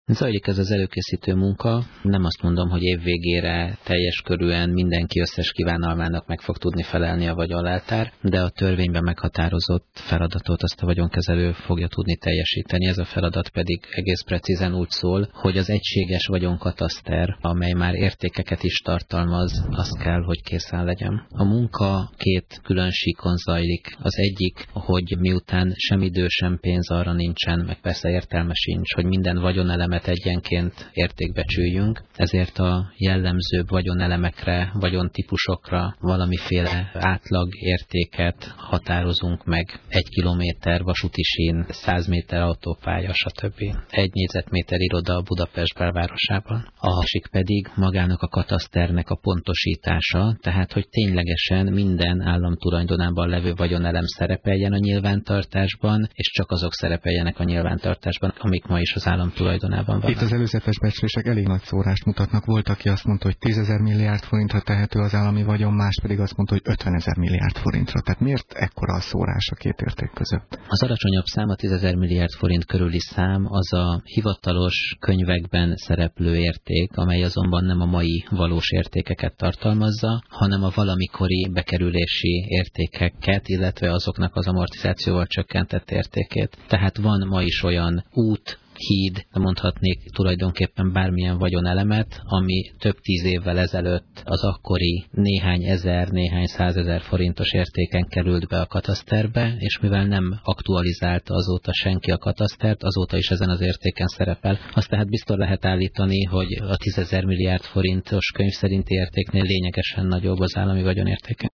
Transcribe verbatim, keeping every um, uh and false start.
Zajlik ez az előkészítő munka. Nem azt mondom, hogy év végére teljes körűen mindenki összes kívánalmának meg fog tudni felelni a vagyonleltár, de a törvényben meghatározott feladatot azt a vagyonkezelő fogja tudni teljesíteni. Ez a feladat pedig egész precízen úgy szól, hogy az egységes vagyonkataszter, amely már értékeket is tartalmaz, az kell, hogy készen legyen. A munka két külön síkon zajlik. Az egyik, hogy miután sem idő, sem pénz arra nincsen, meg persze értelme sincs, hogy minden vagyonelemet egyenként értékbecsüljünk, ezért a jellemzőbb vagyonelemekre, vagyontípusokra valamiféle átlag értéket határozunk meg. Egy kilométer vasúti sín, száz méter autópálya, stb. Egy négyzetméter iroda Budapest belvárosában. A másik pedig magának a kataszternek a pontosítása, tehát hogy ténylegesen minden állam tulajdonában levő vagyonelem szerepeljen a nyilvántartásban, és csak azok szerepeljenek a nyilvántartásban, amik ma is az állam tulajdonában vannak. Itt az előzetes becslések elég nagy szórást mutatnak. Volt, aki azt mondta, hogy tízezer milliárd forintra tehető az állami vagyon, más pedig azt mondta, hogy ötvenezer milliárd forintra. Tehát miért ekkora a szórás a két érték között? Az alacsonyabb szám, a tízezer milliárd forint körüli szám, az a hivatalos könyvekben szereplő érték, amely azonban nem a mai valós értékeket tartalmazza, hanem a valamikori bekerülési értékeket, illetve azoknak az amortizációval csökkentett értékét. Tehát van ma is olyan út, híd, mondhatnék tulajdonképpen bármilyen vagyonelemet, ami több tíz évvel ezelőtt az akkori néhány ezer, néhány százezer forintos értéken került be a kataszterbe, és mivel nem aktualizálta azóta senki a katasztert, azóta is ezen az értéken szerepel. Azt tehát biztos lehet állítani, hogy a tízezer milliárd forintos könyv szerinti értéknél lényegesen nagyobb az állami vagyonértéke.